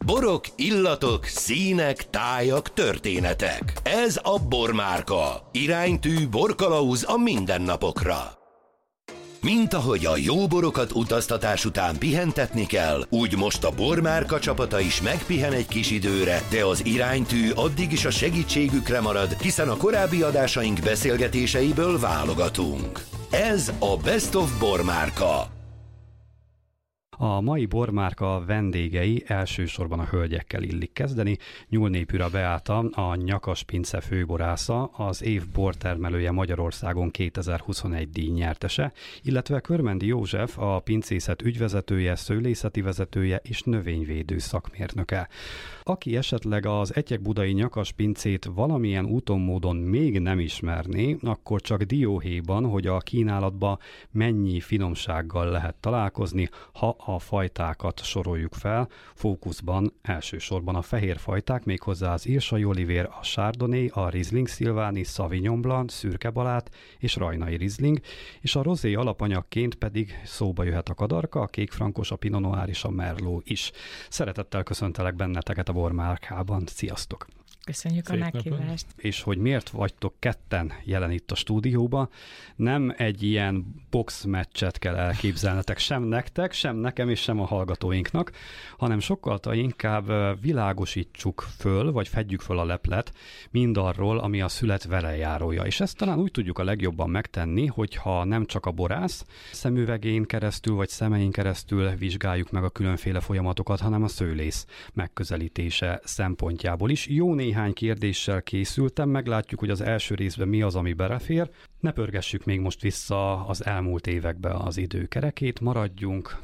Borok, illatok, színek, tájak, történetek. Ez a Bormárka. Iránytű borkalauz a mindennapokra. Mint ahogy a jó borokat utaztatás után pihentetni kell, úgy most a Bormárka csapata is megpihen egy kis időre, de az iránytű addig is a segítségükre marad, hiszen a korábbi adásaink beszélgetéseiből válogatunk. Ez a Best of Bormárka. A mai Bormárka vendégei elsősorban a hölgyekkel illik kezdeni. Nyúlné Püra Beáta, a Nyakas Pince főborásza, az év bortermelője Magyarországon 2021 díjnyertese, illetve Körmendi József, a pincészet ügyvezetője, szőlészeti vezetője és növényvédő szakmérnöke. Aki esetleg az Etyek-budai Nyakas Pincét valamilyen úton módon még nem ismerné, akkor csak dióhéjban, hogy a kínálatba mennyi finomsággal lehet találkozni, ha a fajtákat soroljuk fel. Fókuszban elsősorban a fehér fajták, méghozzá az Irsai Olivér, a Chardonnay, a Riesling Szilváni, Sauvignon Blanc, Szürke Balát és Rajnai Riesling, és a rozé alapanyagként pedig szóba jöhet a kadarka, a kékfrankos, a Pinot Noir és a Merlot is. Szeretettel köszöntelek benneteket a Bormárkában. Sziasztok! Köszönjük a meghívást. És hogy miért vagytok ketten jelen itt a stúdióban, nem egy ilyen boxmeccset kell elképzelnetek sem nektek, sem nekem és sem a hallgatóinknak, hanem sokkal inkább világosítsuk föl, vagy fedjük föl a leplet mindarról, ami a szület velejárója. És ezt talán úgy tudjuk a legjobban megtenni, hogyha nem csak a borász szemüvegén keresztül, vagy szemein keresztül vizsgáljuk meg a különféle folyamatokat, hanem a szőlész megközelítése szempontjából is. Jó néhány kérdéssel készültem, meglátjuk, hogy az első részben mi az, ami belefér. Ne pörgessük még most vissza az elmúlt évekbe az időkerekét, maradjunk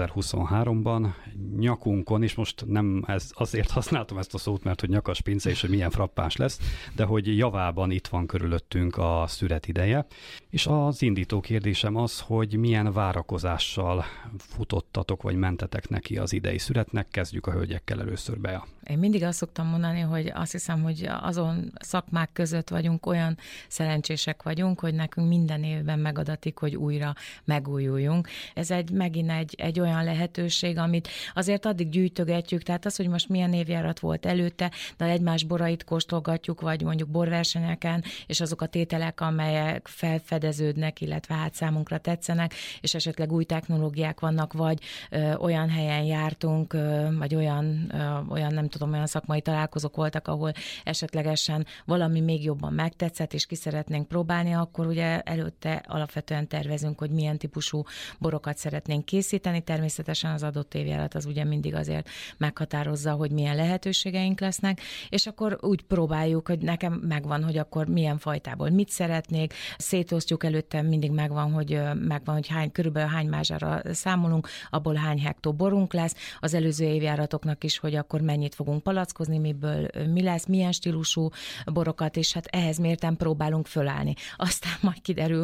2023-ban nyakunkon, és most nem azért használtam ezt a szót, mert hogy Nyakas Pince és hogy milyen frappáns lesz, de hogy javában itt van körülöttünk a szüret ideje. És az indító kérdésem az, hogy milyen várakozással futottatok, vagy mentetek neki az idei szüretnek. Kezdjük a hölgyekkel először, Bea. Én mindig azt szoktam mondani, hogy azt hiszem, hogy azon szakmák között vagyunk, olyan szerencsések vagyunk, hogy nekünk minden évben megadatik, hogy újra megújuljunk. Ez megint egy olyan lehetőség, amit azért addig gyűjtögetjük, tehát az, hogy most milyen évjárat volt előtte, de egymás borait kóstolgatjuk, vagy mondjuk borversenyeken, és azok a tételek, amelyek felfedeződnek, illetve hát számunkra tetszenek, és esetleg új technológiák vannak, vagy olyan helyen jártunk, vagy olyan nem tudom, olyan szakmai találkozók voltak, ahol esetlegesen valami még jobban megtetszett, és ki szeretnénk próbálni, akkor ugye előtte alapvetően tervezünk, hogy milyen típusú borokat szeretnénk készíteni. Természetesen az adott évjárat az ugye mindig azért meghatározza, hogy milyen lehetőségeink lesznek, és akkor úgy próbáljuk, hogy nekem megvan, hogy akkor milyen fajtából mit szeretnék. Szétosztjuk előtte, mindig megvan, hogy körülbelül hány mázsára számolunk, abból hány hektó borunk lesz. Az előző évjáratoknak is, hogy akkor mennyit fogunk palackozni, miből mi lesz, milyen stílusú borokat, és hát ehhez mérten próbálunk fölállni. Aztán majd kiderül,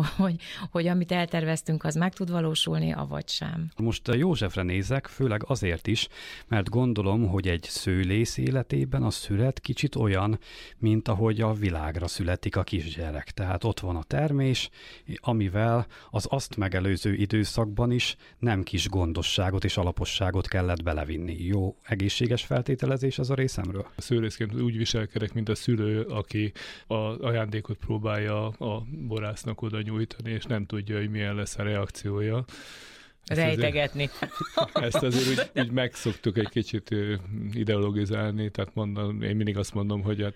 hogy amit elterveztünk, az meg tud valósulni, avagy sem. Most Józsefre nézek, főleg azért is, mert gondolom, hogy egy szőlész életében a szület kicsit olyan, mint ahogy a világra születik a kisgyerek. Tehát ott van a termés, amivel az azt megelőző időszakban is nem kis gondosságot és alaposságot kellett belevinni. Jó, egészséges feltételezés az a részemről? A szőlészként úgy viselkedek, mint a szülő, aki az ajándékot próbálja a borásznak oda nyújtani, és nem tudja, hogy milyen lesz a reakciója. Rejtegetni. Ezt azért úgy megszoktuk egy kicsit ideologizálni, tehát én mindig azt mondom, hogy hát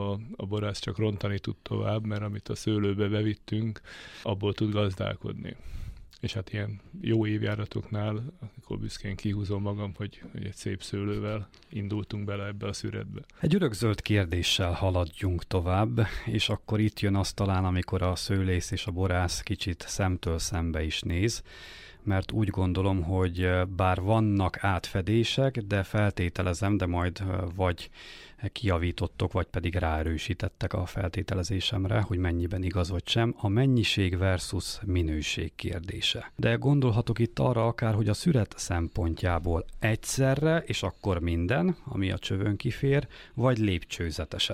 a borász csak rontani tud tovább, mert amit a szőlőbe bevittünk, abból tud gazdálkodni. És hát ilyen jó évjáratoknál, akkor büszkén kihúzom magam, hogy egy szép szőlővel indultunk bele ebbe a szüretbe. Egy örökzöld kérdéssel haladjunk tovább, és akkor itt jön az talán, amikor a szőlész és a borász kicsit szemtől szembe is néz, mert úgy gondolom, hogy bár vannak átfedések, de feltételezem, de majd vagy kijavítottok, vagy pedig ráerősítettek a feltételezésemre, hogy mennyiben igaz vagy sem, a mennyiség versus minőség kérdése. De gondolhatok itt arra akár, hogy a szüret szempontjából egyszerre, és akkor minden, ami a csövön kifér, vagy lépcsőzetesen.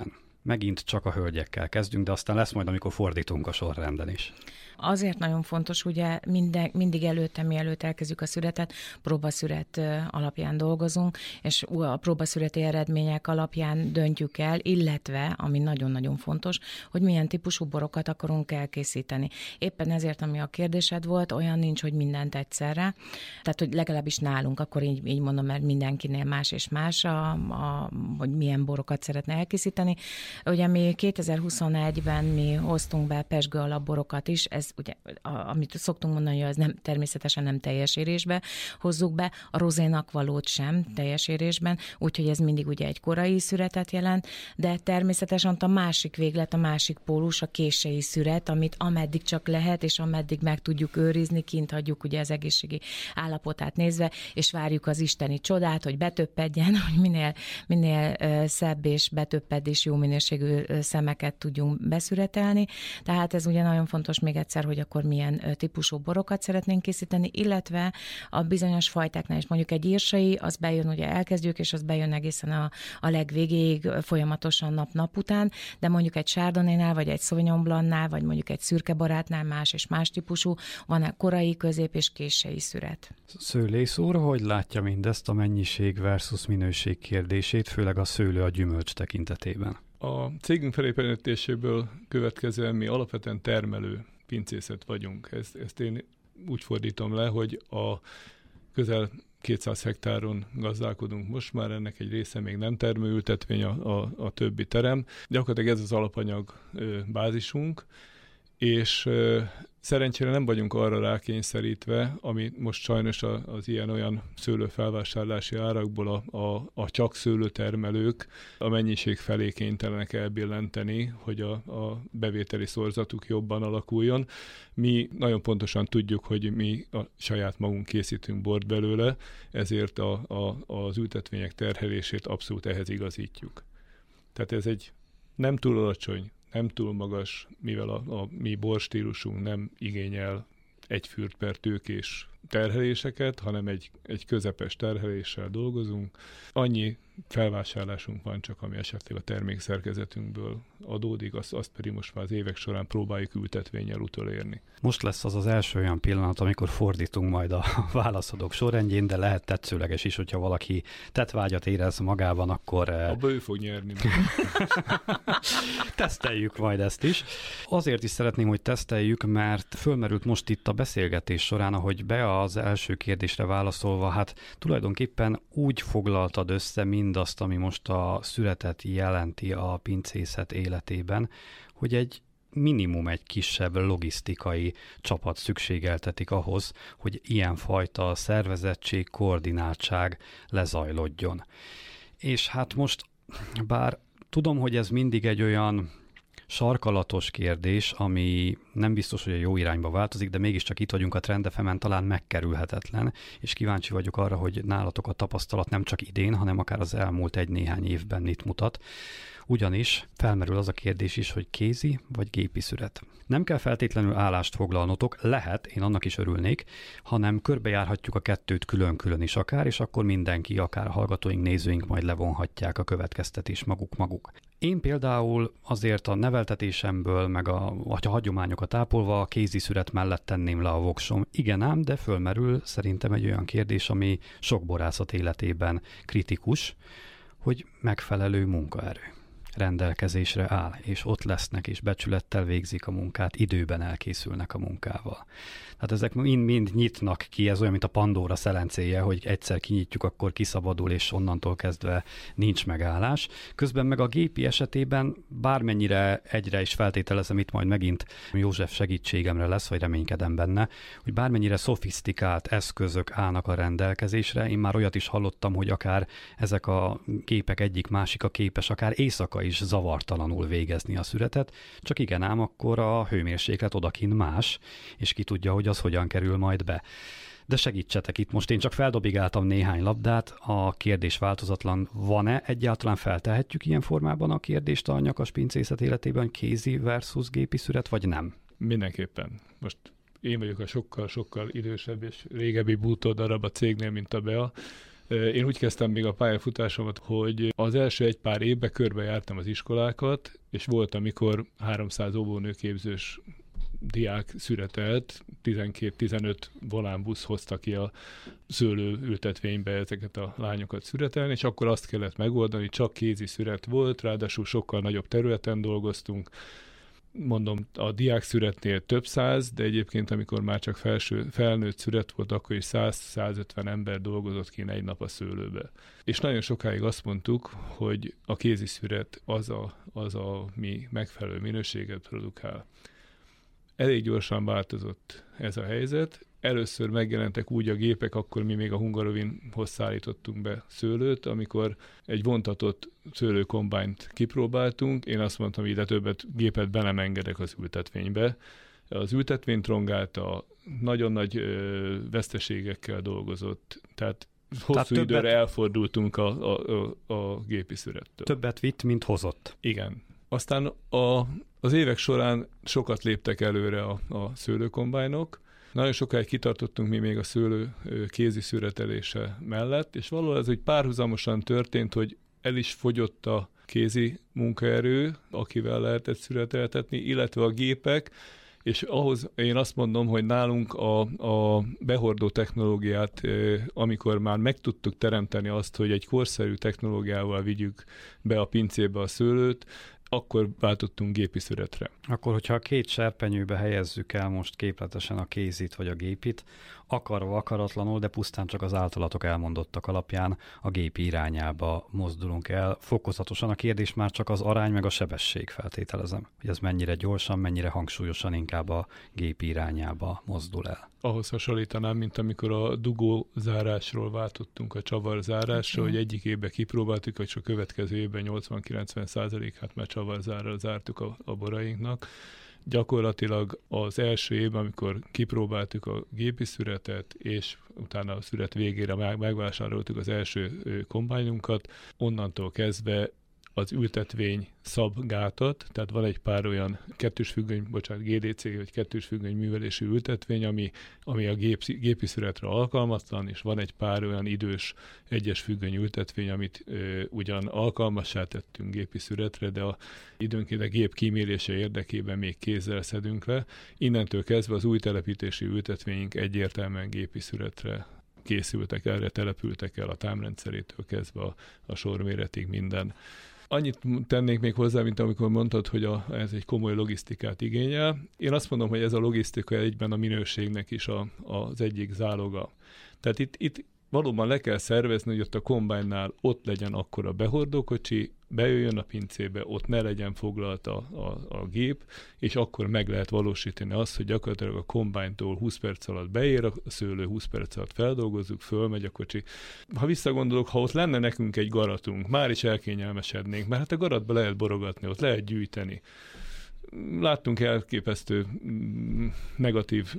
megint csak a hölgyekkel kezdünk, de aztán lesz majd, amikor fordítunk a sorrenden is. Azért nagyon fontos, ugye mindig előtte, mielőtt elkezdjük a szüretet, próbaszüret alapján dolgozunk, és a próbaszüreti eredmények alapján döntjük el, illetve, ami nagyon-nagyon fontos, hogy milyen típusú borokat akarunk elkészíteni. Éppen ezért, ami a kérdésed volt, olyan nincs, hogy mindent egyszerre. Tehát, hogy legalábbis nálunk, akkor így mondom, mert mindenkinél más és más, hogy milyen borokat szeretne elkészíteni. Ugye mi 2021-ben mi hoztunk be pezsgő alapborokat is, ez ugye, amit szoktunk mondani, hogy az természetesen nem teljes érésbe hozzuk be, a rozénak valót sem teljes érésben, úgyhogy ez mindig ugye egy korai szüretet jelent, de természetesen a másik véglet, a másik pólus, a késői szüret, amit ameddig csak lehet, és ameddig meg tudjuk őrizni, kint hagyjuk ugye az egészségi állapotát nézve, és várjuk az isteni csodát, hogy betöppedjen, hogy minél szebb és betöpped és jó minőségű szemeket tudjunk beszüretelni. Tehát ez ugye nagyon fontos még egyszer, hogy akkor milyen típusú borokat szeretnénk készíteni, illetve a bizonyos fajtáknál is mondjuk egy írsai, az bejön, ugye elkezdjük, és az bejön egészen a legvégéig folyamatosan nap után, de mondjuk egy Chardonnaynál, vagy egy Sauvignon Blancnál, vagy mondjuk egy szürke barátnál más és más típusú, van a korai, közép és késői szüret. Szőlész úr, hogy látja mindezt a mennyiség versus minőség kérdését, főleg a szőlő a gyümölcs tekintetében? A cégünk felépítéséből következően mi alapvetően termelő pincészet vagyunk. Ezt én úgy fordítom le, hogy a közel 200 hektáron gazdálkodunk most már, ennek egy része még nem termőültetvény, a többi terem. Gyakorlatilag ez az alapanyag bázisunk, és szerencsére nem vagyunk arra rákényszerítve, ami most sajnos az ilyen-olyan szőlőfelvásárlási árakból a csak szőlőtermelők a mennyiség felé kénytelenek elbillenteni, hogy a bevételi szorzatuk jobban alakuljon. Mi nagyon pontosan tudjuk, hogy mi a saját magunk készítünk bort belőle, ezért az ültetvények terhelését abszolút ehhez igazítjuk. Tehát ez egy nem túl alacsony, nem túl magas, mivel a mi borstílusunk nem igényel egy fürt per tőkés terheléseket, hanem egy közepes terheléssel dolgozunk. Annyi felvásárlásunk van csak, ami esetleg a termékszerkezetünkből adódik, azt pedig most már az évek során próbáljuk ültetvénnyel utolérni. Most lesz az első olyan pillanat, amikor fordítunk majd a válaszadók sorrendjén, de lehet tetszőleges is, hogyha valaki tettvágyat érez magában, akkor... Abba ő fog nyerni. Teszteljük majd ezt is. Azért is szeretném, hogy teszteljük, mert fölmerült most itt a beszélgetés során, ahogy be az első kérdésre válaszolva, hát tulajdonképpen úgy foglaltad össze mindazt, ami most a szüretet jelenti a pincészet életében, hogy egy kisebb logisztikai csapat szükségeltetik ahhoz, hogy ilyenfajta szervezettség, koordináltság lezajlodjon. És hát most, bár tudom, hogy ez mindig egy olyan sarkalatos kérdés, ami nem biztos, hogy a jó irányba változik, de mégiscsak itt vagyunk a Trend FM-en, talán megkerülhetetlen, és kíváncsi vagyok arra, hogy nálatok a tapasztalat nem csak idén, hanem akár az elmúlt egy-néhány évben mit mutat. Ugyanis felmerül az a kérdés is, hogy kézi vagy gépi szüret. Nem kell feltétlenül állást foglalnotok, lehet, én annak is örülnék, hanem körbejárhatjuk a kettőt külön-külön is akár, és akkor mindenki, akár a hallgatóink, nézőink majd levonhatják a következtetést maguk. Én például azért a neveltetésemből, meg a hagyományokat ápolva a kézi szüret mellett tenném le a voksom. Igen ám, de fölmerül szerintem egy olyan kérdés, ami sok borászat életében kritikus, hogy megfelelő munkaerő rendelkezésre áll, és ott lesznek, és becsülettel végzik a munkát, időben elkészülnek a munkával. Tehát ezek mind nyitnak ki, ez olyan, mint a Pandóra szelencéje, hogy egyszer kinyitjuk, akkor kiszabadul, és onnantól kezdve nincs megállás. Közben meg a gépi esetében bármennyire egyre is feltételezem, itt majd megint József segítségemre lesz, vagy reménykedem benne, hogy bármennyire szofisztikált eszközök állnak a rendelkezésre, én már olyat is hallottam, hogy akár ezek a gépek egyik-másika képes, akár éjszaka is zavartalanul végezni a szüretet, csak igen ám, akkor a hőmérséklet odakint más, és ki tudja, hogy az hogyan kerül majd be. De segítsetek itt, most én csak feldobigáltam néhány labdát, a kérdés változatlan van-e? Egyáltalán feltehetjük ilyen formában a kérdést a nyakas pincészet életében, kézi versus gépi szüret, vagy nem? Mindenképpen. Most én vagyok a sokkal-sokkal idősebb és régebbi bútordarab a cégnél, mint a Bea. Én úgy kezdtem még a pályafutásomat, hogy az első egy pár évben körbejártam az iskolákat, és volt, amikor 300 óvónőképzős diák szüretelt, 12-15 volánbusz hozta ki a szőlőültetvénybe ezeket a lányokat szüretelni, és akkor azt kellett megoldani, csak kézi szüret volt, ráadásul sokkal nagyobb területen dolgoztunk. Mondom, a diák szüretnél több száz, de egyébként amikor már csak felnőtt szüret volt, akkor is 100-150 ember dolgozott ki egy nap a szőlőbe. És nagyon sokáig azt mondtuk, hogy a kézi szüret az a mi megfelelő minőséget produkál. Elég gyorsan változott ez a helyzet. Először megjelentek úgy a gépek, akkor mi még a Hungaroringhoz szállítottunk be szőlőt, amikor egy vontatott szőlőkombányt kipróbáltunk. Én azt mondtam, hogy ide többet gépet be nem engedek az ültetvénybe. Az ültetvényt rongálta, nagyon nagy veszteségekkel dolgozott, tehát hosszú időre elfordultunk a gépi szürettől. Többet vitt, mint hozott. Igen. Aztán az évek során sokat léptek előre a szőlőkombájnok. Nagyon sokáig kitartottunk mi még a szőlő kézi szüretelése mellett, és valahol ez úgy párhuzamosan történt, hogy el is fogyott a kézi munkaerő, akivel lehetett szüreteltetni, illetve a gépek, és ahhoz én azt mondom, hogy nálunk a behordó technológiát, amikor már meg tudtuk teremteni azt, hogy egy korszerű technológiával vigyük be a pincébe a szőlőt, akkor váltottunk gépi szüretre. Akkor, hogyha a két serpenyőbe helyezzük el most képletesen a kézit vagy a gépit, akarva akaratlanul, de pusztán csak az általatok elmondottak alapján a gép irányába mozdulunk el. Fokozatosan a kérdés már csak az arány meg a sebesség, feltételezem. Hogy ez mennyire gyorsan, mennyire hangsúlyosan inkább a gép irányába mozdul el. Ahhoz hasonlítanám, mint amikor a dugózárásról váltottunk a csavarzárásra, hogy egyik évben kipróbáltuk, és a következő évben 80-90%-át már csavarzárral zártuk a borainknak. Gyakorlatilag az első évben, amikor kipróbáltuk a gépi szüretet, és utána a szüret végére megvásároltuk az első kombányunkat, onnantól kezdve az ültetvény szab gátat, tehát van egy pár olyan GDC vagy kettős függöny művelésű ültetvény, ami a gépi szüretre alkalmatlan, és van egy pár olyan idős egyes függöny ültetvény, amit ugyan alkalmassá tettünk gépi szüretre, de időnként a gép kímélése érdekében még kézzel szedünk le. Innentől kezdve az új telepítési ültetvényünk egyértelműen gépi szüretre készültek, erre települtek el a támrendszerétől kezdve a sorméretig minden. Annyit tennék még hozzá, mint amikor mondtad, hogy ez egy komoly logisztikát igényel. Én azt mondom, hogy ez a logisztika egyben a minőségnek is az egyik záloga. Tehát itt valóban le kell szervezni, hogy ott a kombánynál ott legyen akkor a behordókocsi, bejöjjön a pincébe, ott ne legyen foglalt a gép, és akkor meg lehet valósítani azt, hogy gyakorlatilag a kombánytól 20 perc alatt beér a szőlő, 20 perc alatt feldolgozzuk, fölmegy a kocsi. Ha visszagondolok, ha ott lenne nekünk egy garatunk, már is elkényelmesednénk, mert hát a garatba lehet borogatni, ott lehet gyűjteni. Láttunk elképesztő negatív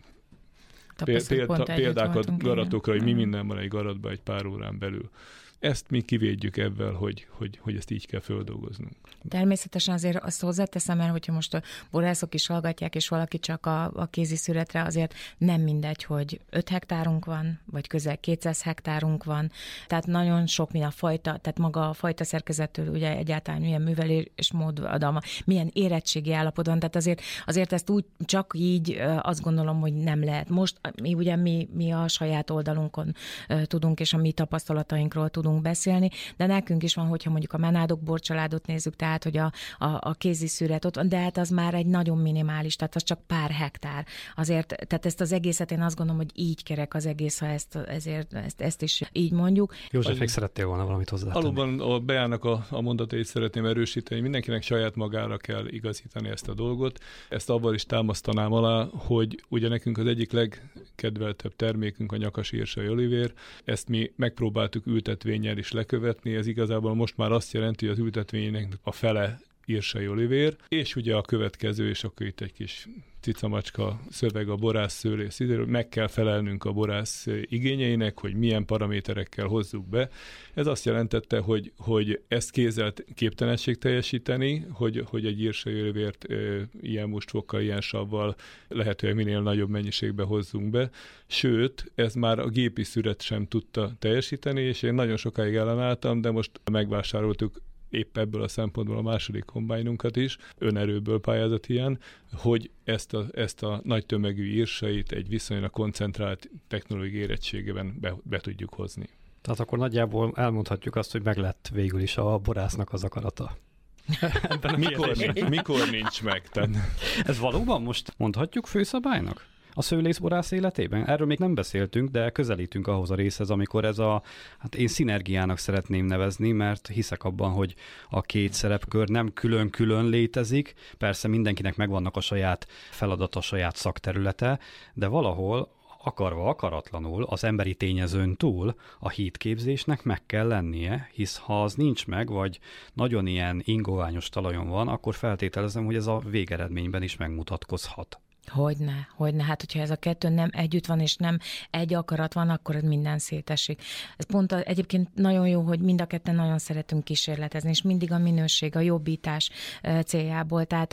példákat garatokra, hogy mi minden van egy garatban egy pár órán belül. Ezt mi kivédjük ebben, hogy ezt így kell földolgoznunk. Természetesen azért azt hozzáteszem, mert hogyha most a borászok is hallgatják, és valaki csak a kézi szüretre, azért nem mindegy, hogy 5 hektárunk van, vagy közel 200 hektárunk van, tehát nagyon sok minden fajta, tehát maga a fajta szerkezettől ugye egyáltalán milyen művelésmód adalma, milyen érettségi állapot van, tehát azért ezt úgy csak így azt gondolom, hogy nem lehet. Most mi a saját oldalunkon tudunk, és a mi tapasztalatainkról tudunk beszélni, de nekünk is van, hogyha mondjuk a Menádok borcsaládot nézzük, tehát, hogy a kézi szüret ott van, de hát az már egy nagyon minimális, tehát az csak pár hektár. Azért, tehát ezt az egészet én azt gondolom, hogy így kerek az egész, ha ezt is így mondjuk. József, még szerettél volna valamit hozzátenni? Valóban a Beának a mondatait szeretném erősíteni. Mindenkinek saját magára kell igazítani ezt a dolgot. Ezt avval is támasztanám alá, hogy ugye nekünk az egyik legkedveltebb termékünk a nyakasírsai olivér. Ezt mi megpróbáltuk ültetvényel is lekövetni. Ez igazából most már azt jelenti, hogy az ültetvénynek a fele írsai olivér, és ugye a következő, és akkor itt egy kis cicamacska szöveg a borász-szőlész idejéről, meg kell felelnünk a borász igényeinek, hogy milyen paraméterekkel hozzuk be. Ez azt jelentette, hogy ezt kézzel képtelenség teljesíteni, hogy egy írsai olivért ilyen mustfokkal, ilyen savval lehetőleg minél nagyobb mennyiségbe hozzunk be. Sőt, ez már a gépi szüret sem tudta teljesíteni, és én nagyon sokáig ellenálltam, de most megvásároltuk épp ebből a szempontból a második kombájnunkat is, önerőből pályázat ilyen, hogy ezt a nagy tömegű írsait egy viszonylag koncentrált technológiai érettségében be tudjuk hozni. Tehát akkor nagyjából elmondhatjuk azt, hogy meglett végül is a borásznak az akarata. Mikor nincs meg? Tehát... Ez valóban most mondhatjuk főszabálynak? A szőlészborász életében? Erről még nem beszéltünk, de közelítünk ahhoz a részhez, amikor ez hát én szinergiának szeretném nevezni, mert hiszek abban, hogy a két szerepkör nem külön-külön létezik. Persze mindenkinek megvannak a saját feladata, a saját szakterülete, de valahol akarva, akaratlanul az emberi tényezőn túl a hídképzésnek meg kell lennie, hisz ha az nincs meg, vagy nagyon ilyen ingoványos talajon van, akkor feltételezem, hogy ez a végeredményben is megmutatkozhat. Hogyne. Hát, hogyha ez a kettő nem együtt van, és nem egy akarat van, akkor ez minden szétesik. Ez pont egyébként nagyon jó, hogy mind a ketten nagyon szeretünk kísérletezni, és mindig a minőség, a jobbítás céljából. Tehát,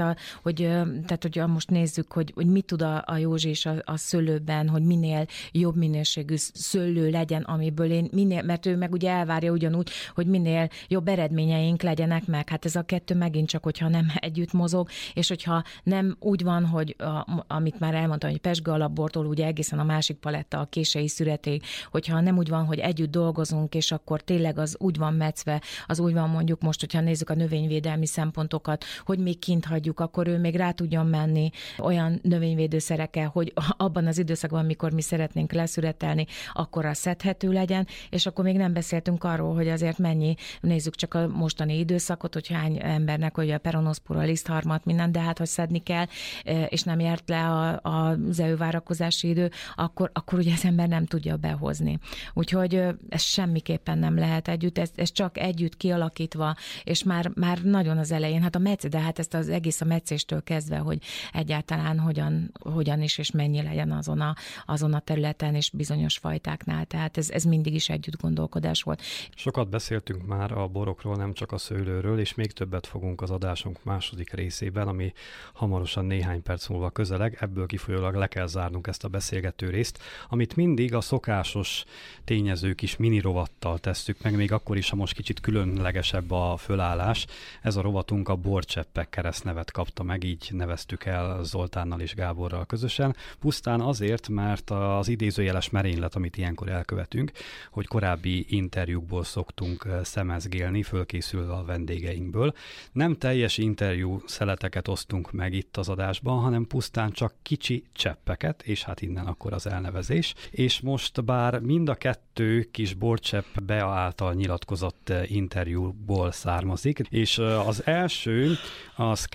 hogy most nézzük, hogy mit tud a Józsi is a szőlőben, hogy minél jobb minőségű szőlő legyen, amiből mert ő meg ugye elvárja ugyanúgy, hogy minél jobb eredményeink legyenek meg. Hát ez a kettő megint csak, hogyha nem együtt mozog, és hogyha nem úgy van, hogy amit már elmondtam, hogy pezsgő alapbortól ugye egészen a másik paletta, a kései szüretéig, hogyha nem úgy van, hogy együtt dolgozunk, és akkor tényleg az úgy van metszve, az úgy van mondjuk most, hogyha nézzük a növényvédelmi szempontokat, hogy még kint hagyjuk, akkor ő még rá tudjon menni olyan növényvédőszerekkel, hogy abban az időszakban, amikor mi szeretnénk leszüretelni, akkor az szedhető legyen, és akkor még nem beszéltünk arról, hogy azért mennyi, nézzük csak a mostani időszakot, hogy hány embernek, hogy a peronoszpora, lisztharmat, minden, de hát, hogy szedni kell, és nem járt le az elővárakozási idő, akkor ugye az ember nem tudja behozni. Úgyhogy ez semmiképpen nem lehet együtt, ez csak együtt kialakítva, és már nagyon az elején, hát a metsz, de hát ezt az egész a meccéstől kezdve, hogy egyáltalán hogyan is és mennyi legyen azon a területen és bizonyos fajtáknál. Tehát ez mindig is együtt gondolkodás volt. Sokat beszéltünk már a borokról, nem csak a szőlőről, és még többet fogunk az adásunk második részében, ami hamarosan néhány perc múlva közeleg. Ebből kifolyólag le kell zárnunk ezt a beszélgető részt, amit mindig a szokásos tényezők is mini rovattal tesszük meg, még akkor is, ha most kicsit különlegesebb a fölállás. Ez a rovatunk a borcseppek keresztnevet kapta meg, így neveztük el Zoltánnal és Gáborral közösen. Pusztán azért, mert az idézőjeles merénylet, amit ilyenkor elkövetünk, hogy korábbi interjúkból szoktunk szemezgélni, fölkészülve a vendégeinkből. Nem teljes interjú szeleteket osztunk meg itt az adásban, hanem pusztán csak kicsi cseppeket, és hát innen akkor az elnevezés. És most bár mind a kettő kis borcsepp Bea által nyilatkozott interjúból származik, és az első az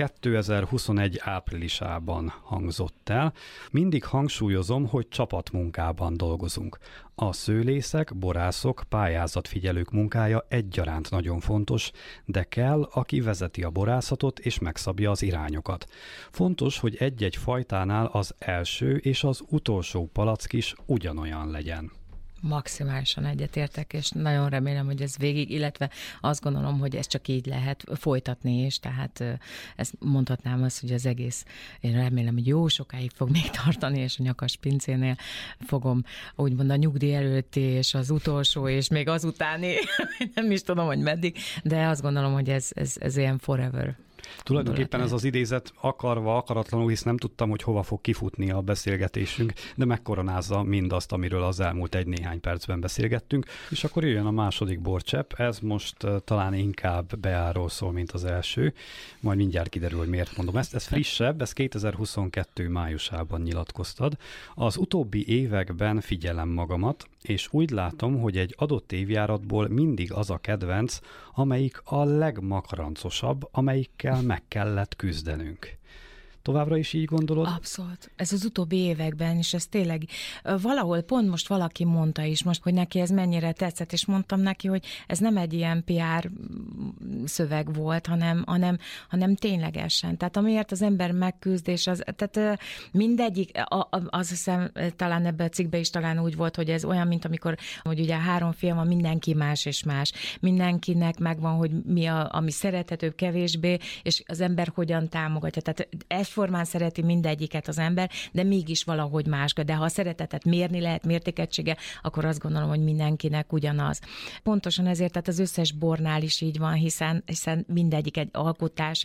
2021 áprilisában hangzott el. Mindig hangsúlyozom, hogy csapatmunkában dolgozunk. A szőlészek, borászok, pályázatfigyelők munkája egyaránt nagyon fontos, de kell, aki vezeti a borászatot és megszabja az irányokat. Fontos, hogy egy-egy fajtánál az első és az utolsó palack is ugyanolyan legyen. Maximálisan egyetértek, és nagyon remélem, hogy ez végig, illetve azt gondolom, hogy ez csak így lehet folytatni is, tehát ezt mondhatnám azt, hogy az egész, én remélem, hogy jó sokáig fog még tartani, és a Nyakas pincénél fogom úgymond a nyugdíj előtti, és az utolsó, és még azutáni, nem is tudom, hogy meddig, de azt gondolom, hogy ez ilyen forever. Tulajdonképpen ez az idézet akarva, akaratlanul, hisz nem tudtam, hogy hova fog kifutni a beszélgetésünk, de megkoronázza mindazt, amiről az elmúlt egy-néhány percben beszélgettünk, és akkor jöjjön a második borcsepp. Ez most talán inkább Beáról szól, mint az első. Majd mindjárt kiderül, hogy miért mondom ezt. Ez frissebb, ez 2022 májusában nyilatkoztad. Az utóbbi években figyelem magamat, és úgy látom, hogy egy adott évjáratból mindig az a kedvenc, amelyik a legmakrancosabb, amelyikkel meg kellett küzdenünk. Továbbra is így gondolod? Abszolút. Ez az utóbbi években, és ez tényleg valahol pont most valaki mondta is most, hogy neki ez mennyire tetszett, és mondtam neki, hogy ez nem egy ilyen PR szöveg volt, hanem ténylegesen. Tehát amiért az ember megküzd, és tehát mindegyik, azt hiszem, talán ebben a cikkben is talán úgy volt, hogy ez olyan, mint amikor, hogy ugye 3 film van, mindenki más és más. Mindenkinek megvan, hogy mi ami szerethetőbb, kevésbé, és az ember hogyan támogatja. Tehát egyformán szereti mindegyiket az ember, de mégis valahogy más. De ha a szeretetet mérni lehet, mértékegysége, akkor azt gondolom, hogy mindenkinek ugyanaz. Pontosan ezért, tehát az összes bornál is így van, hiszen mindegyik egy alkotás,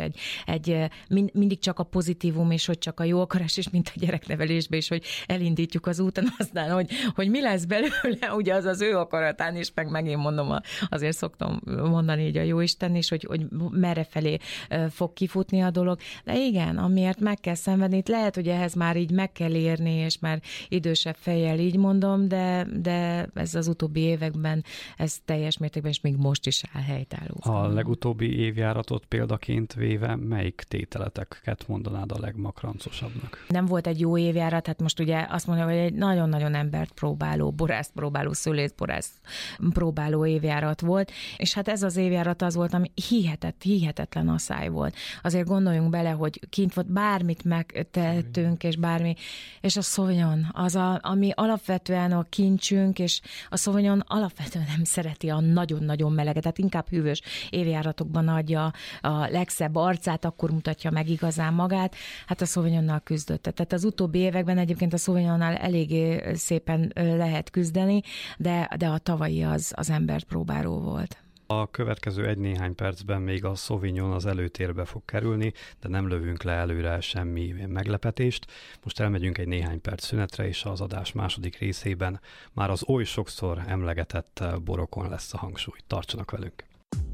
mindig csak a pozitívum, és hogy csak a jó akarás, és mint a gyereknevelésben is, hogy elindítjuk az úton, aztán, hogy mi lesz belőle, ugye az ő akaratán is, meg megint mondom, azért szoktam mondani így a Jóisten is, hogy merre felé fog kifutni a dolog. De igen, amiért meg kell szenvedni, itt lehet, hogy ehhez már így meg kell érni, és már idősebb fejjel így mondom, de ez az utóbbi években ez teljes mértékben, és még most is áll helytálló. A legutóbbi évjáratot példaként véve, melyik tételeteket mondanád a legmakrancosabbnak? Nem volt egy jó évjárat, hát most ugye azt mondja, hogy egy nagyon-nagyon embert próbáló, borászt próbáló, szőlészborászt próbáló évjárat volt, és hát ez az évjárat az volt, ami hihetetlen asszály volt. Azért gondoljunk bele, hogy kint volt, bármit megtettünk, és bármi, és a Sauvignon, ami alapvetően a kincsünk, és a Sauvignon alapvetően nem szereti a nagyon-nagyon meleget, tehát inkább hűvös évjáratokban adja a legszebb arcát, akkor mutatja meg igazán magát, hát a Sauvignonnal küzdött. Tehát az utóbbi években egyébként a Sauvignonnal eléggé szépen lehet küzdeni, de a tavalyi az embert próbáló volt. A következő egy-néhány percben még a Sauvignon az előtérbe fog kerülni, de nem lövünk le előre semmi meglepetést. Most elmegyünk egy néhány perc szünetre, és az adás második részében már az oly sokszor emlegetett borokon lesz a hangsúly. Tartsanak velünk!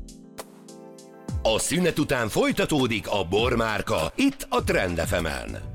A szünet után folytatódik a Bormárka, itt a Trend FM-en.